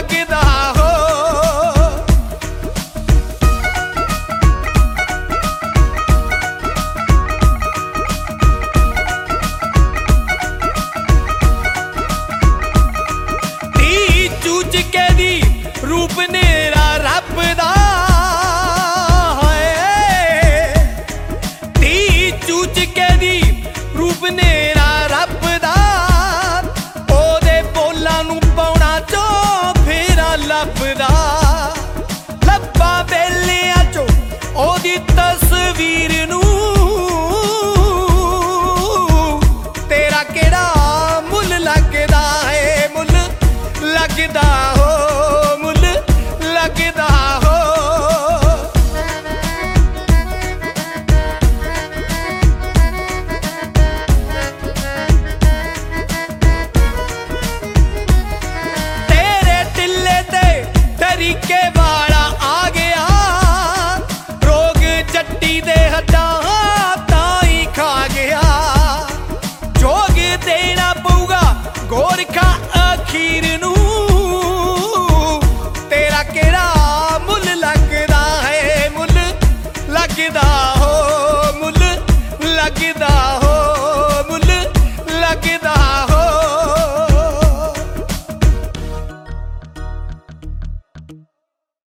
लगदा हो। धी चूच के दी रूप नेरा रब दा है, धी चूच के दी रूप नेरा रब दा, ओदे बोलां नूं पाउणा चो फेरा लभदा। लब्बा वेलियां चो ओदी तस्वीर नूं, तेरा केड़ा मुल लगदा है, मुल लगदा हो, मुल लगदा हो। तेरे टिल्ले ते तरीके वाला आ गया, रोग जट्टी दे हड्डां ताई खा गया। जोग देना पऊगा गोरखा अखीर